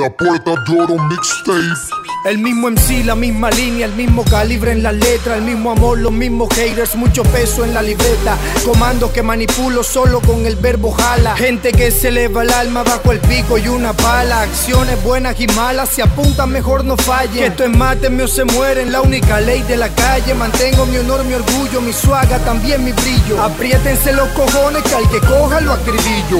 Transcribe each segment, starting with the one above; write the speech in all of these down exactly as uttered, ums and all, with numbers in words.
La Puerta de Oro Mixtape. El mismo M C, la misma línea, el mismo calibre en las letras, el mismo amor, los mismos haters, mucho peso en la libreta. Comandos que manipulo solo con el verbo jala. Gente que se eleva el alma bajo el pico y una pala. Acciones buenas y malas, si apuntan mejor no fallen. Que esto es mátenme o se mueren, la única ley de la calle. Mantengo mi honor, mi orgullo, mi suaga, también mi brillo. Apriétense los cojones que al que coja lo acribillo.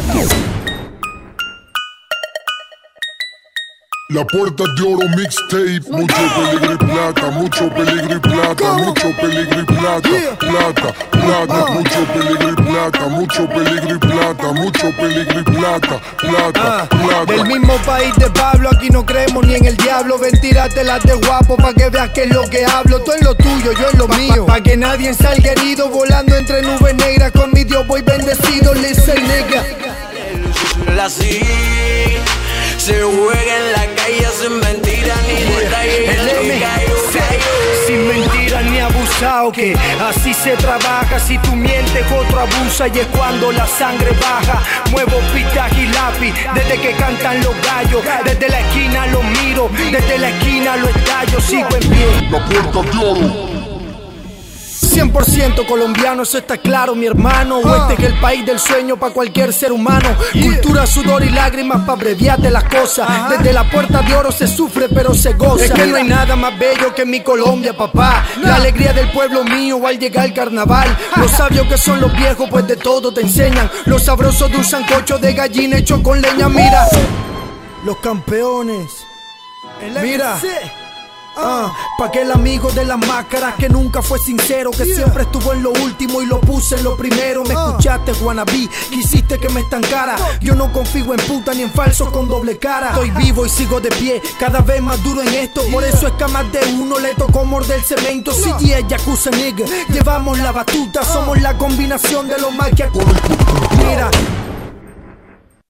La Puerta de Oro Mixtape. Mucho peligro y plata, mucho peligro y plata, mucho peligro y plata, plata, plata, mucho peligro y plata, mucho peligro y plata, mucho peligro y plata, plata, plata. Del mismo país de Pablo, aquí no creemos ni en el diablo. Ven, tíratelas de guapo pa' que veas que es lo que hablo. Tú en lo tuyo, yo en lo mío, pa' que nadie salga herido. Volando entre nubes negras, con mi Dios voy bendecido. Listen, nigga. La sí se juega en la calle sin mentiras ni detalles. Sin mentiras ni abusado, que así se trabaja. Si tú mientes, otro abusa y es cuando la sangre baja. Muevo pistas y lápiz desde que cantan los gallos. Desde la esquina los miro, desde la esquina los estallo. Sigo en pie. La Puerta de Oro. cien por ciento colombiano, eso está claro, mi hermano. Oeste que el país del sueño pa' cualquier ser humano. Cultura, sudor y lágrimas pa' abreviarte las cosas. Desde la Puerta de Oro se sufre pero se goza. Es que no hay nada más bello que mi Colombia, papá. La alegría del pueblo mío al llegar el carnaval. Los sabios que son los viejos pues de todo te enseñan. Lo sabroso de un sancocho de gallina hecho con leña, mira. Los campeones, mira. Ah, pa' aquel amigo de las máscaras que nunca fue sincero, que yeah. siempre estuvo en lo último y lo puse en lo primero. Me uh. escuchaste, wannabe, quisiste que me estancara. Yo no confío en puta ni en falsos con doble cara. Estoy vivo y sigo de pie, cada vez más duro en esto. Por eso es que a más de uno le tocó morder cemento. Si yeah, yakuza nigga, llevamos la batuta. Somos la combinación de los más que... Mira,